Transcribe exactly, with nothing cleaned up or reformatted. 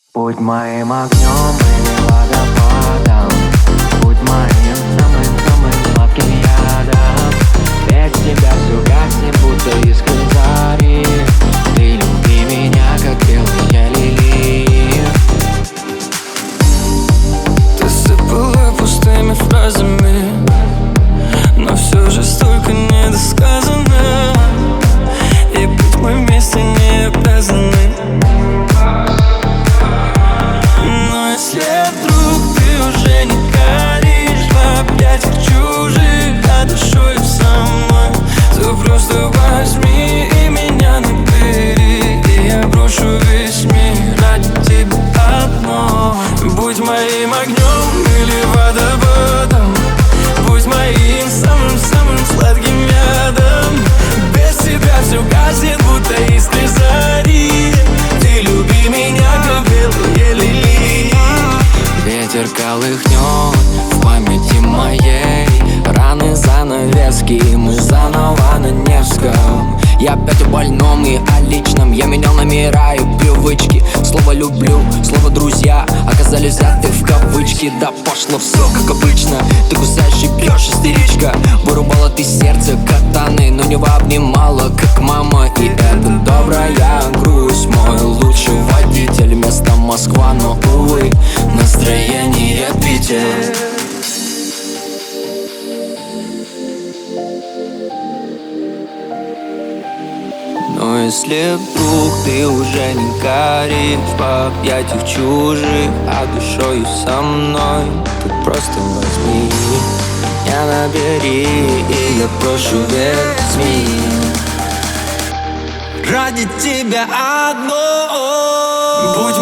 Будь моим огнем или водопадом, будь моим самым-самым сладким ядом. Без тебя все гаснет, будто искры зари. Ты люби меня, как белые лилии. Ты сыпала пустыми фразами, но все же столько недосказано, и быть мы вместе не обязаны. Но если вдруг ты уже не горишь в объятиях чужих, а душой со мной, то просто возьми и меня набери, и я брошу весь мир ради тебя одной. Будь моим огнем или водопадом, будь моим самым-самым сладким ядом. Без тебя все гаснет, будто искры зари. Ты люби меня, как белые лилии. Ветер колыхнет в памяти моей раны, занавески, мы заново на Невском. Я опять о больном и о личном. Я менял номера и привычки. Слово «люблю», слово «друзья» оказались взяты в кавычки. Да пошло все как обычно. Ты кусаешь и бьешь, истеричка. Вырубала ты сердце катаны, но не обнимала, как мама. И это добрая грусть. Мой лучший водитель, место Москва, но, увы, настроение Питер. Но если вдруг ты уже не горишь в объятиях чужих, а душою со мной, ты просто возьми меня набери, и я прошу весь мир ради тебя одной. Будь